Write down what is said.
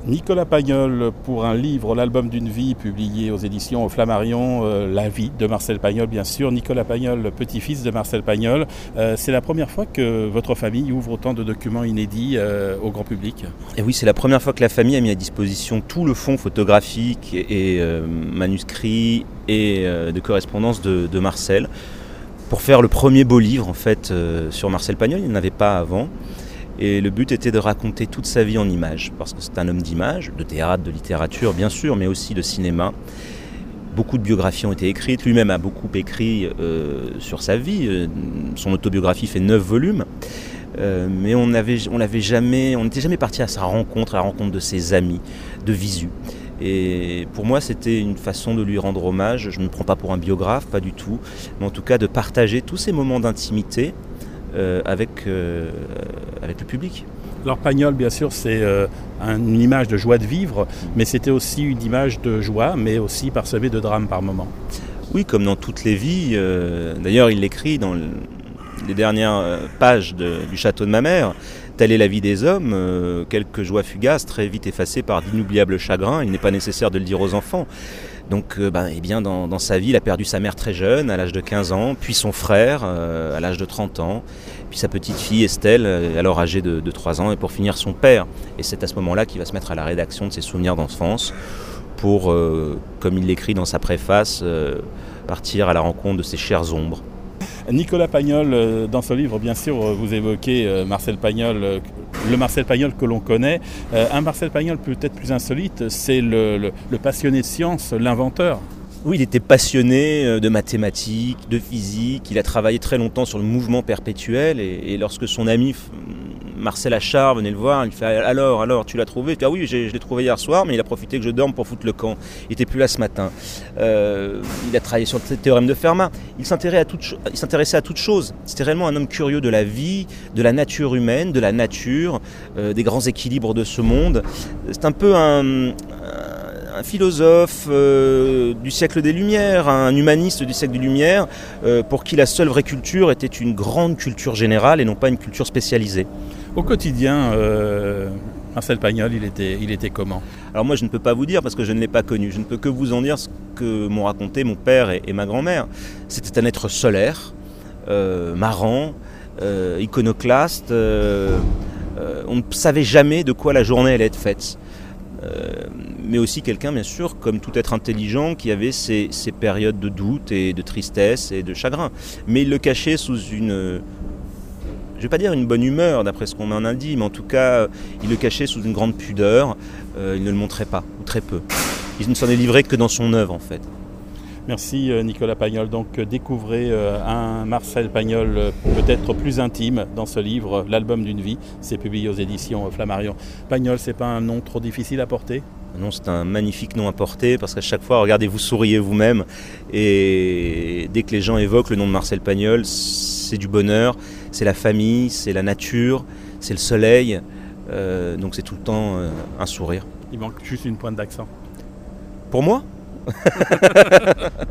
Nicolas Pagnol pour un livre, l'album d'une vie, publié aux éditions Flammarion, La vie de Marcel Pagnol, bien sûr. Nicolas Pagnol, petit-fils de Marcel Pagnol. C'est la première fois que votre famille ouvre autant de documents inédits au grand public? Et oui, c'est la première fois que la famille a mis à disposition tout le fonds photographique et manuscrit et de correspondance de Marcel pour faire le premier beau livre en fait sur Marcel Pagnol. Il n'y en avait pas avant. Et le but était de raconter toute sa vie en images, parce que c'est un homme d'images, de théâtre, de littérature bien sûr, mais aussi de cinéma. Beaucoup de biographies ont été écrites, lui-même a beaucoup écrit sur sa vie. Son autobiographie fait 9 volumes, mais on n'était jamais parti à sa rencontre, à la rencontre de ses amis, de visu. Et pour moi, c'était une façon de lui rendre hommage. Je ne me prends pas pour un biographe, pas du tout, mais en tout cas de partager tous ces moments d'intimité avec le public. Alors Pagnol, bien sûr, c'est une image de joie de vivre, mais c'était aussi une image de joie, mais aussi parsemée de drames par moments. Oui, comme dans toutes les vies. D'ailleurs, il l'écrit dans les dernières pages du Château de ma mère. Telle est la vie des hommes, quelques joies fugaces, très vite effacées par d'inoubliables chagrins. Il n'est pas nécessaire de le dire aux enfants. Donc eh bien, dans sa vie, il a perdu sa mère très jeune, à l'âge de 15 ans, puis son frère à l'âge de 30 ans, puis sa petite fille Estelle, alors âgée de 3 ans, et pour finir son père. Et c'est à ce moment-là qu'il va se mettre à la rédaction de ses souvenirs d'enfance pour, comme il l'écrit dans sa préface, partir à la rencontre de ses chères ombres. Nicolas Pagnol, dans ce livre, bien sûr, vous évoquez Marcel Pagnol, le Marcel Pagnol que l'on connaît. Un Marcel Pagnol peut-être plus insolite, c'est le passionné de science, l'inventeur. Oui, il était passionné de mathématiques, de physique. Il a travaillé très longtemps sur le mouvement perpétuel. Et lorsque son ami Marcel Achard venait le voir, il fait alors, tu l'as trouvé? Il dit, ah oui, je l'ai trouvé hier soir, mais il a profité que je dorme pour foutre le camp. Il n'était plus là ce matin. Il a travaillé sur le théorème de Fermat. Il s'intéressait à toute chose. C'était réellement un homme curieux de la vie, de la nature humaine, de la nature, des grands équilibres de ce monde. C'est un peu un philosophe du siècle des Lumières, un humaniste du siècle des Lumières, pour qui la seule vraie culture était une grande culture générale et non pas une culture spécialisée. Au quotidien, Marcel Pagnol, il était comment? Alors moi je ne peux pas vous dire parce que je ne l'ai pas connu. Je ne peux que vous en dire ce que m'ont raconté mon père et ma grand-mère. C'était un être solaire, marrant, iconoclaste. On ne savait jamais de quoi la journée allait être faite. Mais aussi quelqu'un, bien sûr, comme tout être intelligent, qui avait ses périodes de doute et de tristesse et de chagrin. Mais il le cachait sous une... Je ne vais pas dire une bonne humeur, d'après ce qu'on m'en a dit, mais en tout cas, il le cachait sous une grande pudeur. Il ne le montrait pas, ou très peu. Il ne s'en est livré que dans son œuvre, en fait. Merci Nicolas Pagnol. Donc découvrez un Marcel Pagnol peut-être plus intime dans ce livre, l'album d'une vie. C'est publié aux éditions Flammarion. Pagnol, c'est pas un nom trop difficile à porter? Non, c'est un magnifique nom à porter parce qu'à chaque fois, regardez, vous souriez vous-même et dès que les gens évoquent le nom de Marcel Pagnol, c'est du bonheur, c'est la famille, c'est la nature, c'est le soleil, donc c'est tout le temps un sourire. Il manque juste une pointe d'accent. Pour moi ?